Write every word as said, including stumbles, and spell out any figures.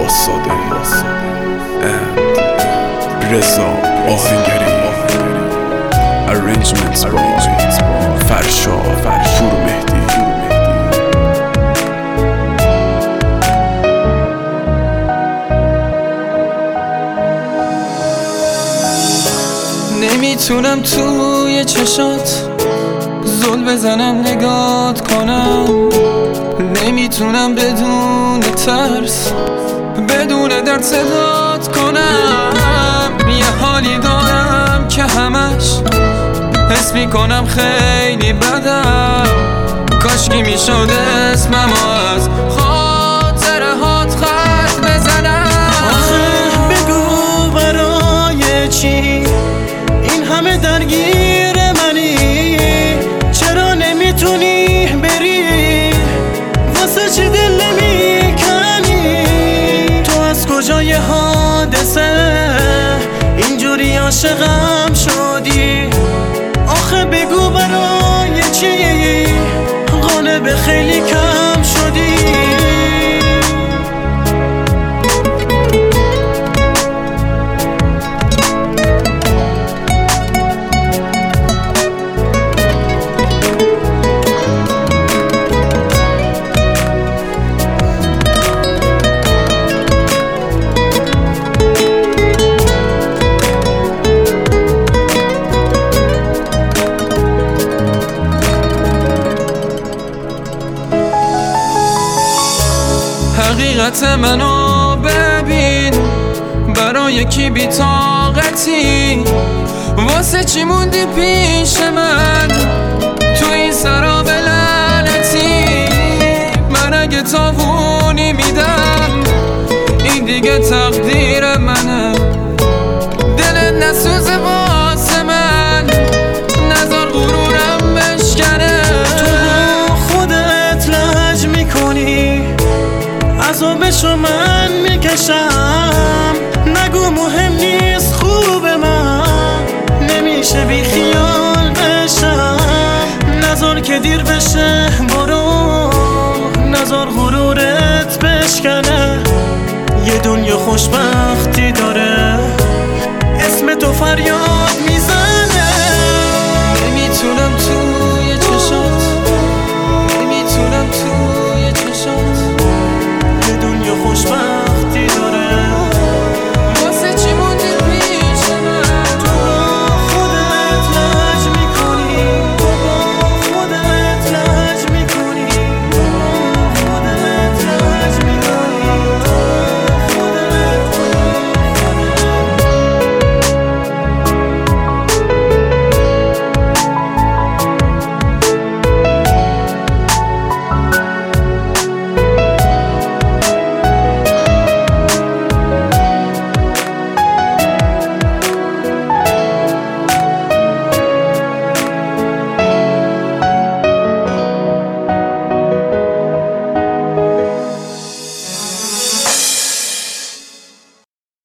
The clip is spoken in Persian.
عباس‌زاده رضا آهنگری Arrangements by فرشاد پورمهدی. نمیتونم توی چشات زل بزنم نگات کنم، نمیتونم بدون ترس بدون درد صدات کنم. یه حالی دارم که همش حس میکنم خیلی بدم، کاشکی میشد اسمم از خاطره هات خط بزنم. آخه بگو برای چی این همه درگیر منی؟ چرا نمیتونی بری؟ واسه چی دل نمیکنی؟ تو از کجای حادثه اینجوری عاشقم شدی؟ آخه بگو برای چی قالب خیلی کم شدی؟ حقیقت منو ببین، برای کی بی‌طاقتی؟ واسه چی موندی پیش من تو این سراب لعنتی؟ من اگه تاوونی میدم این دیگه تقدیر منه. دل نسوزه واسه من، نذار غرورم بشکنه. تو خودت لج میکنی، عذابشو من میکشم. نگو مهم نیست خوب من، نمیشه بی خیال بشم. نذار که دیر بشه برو، نذار غرورت بشکنه. یه دنیا خوشبختی داره اسم تو فریاد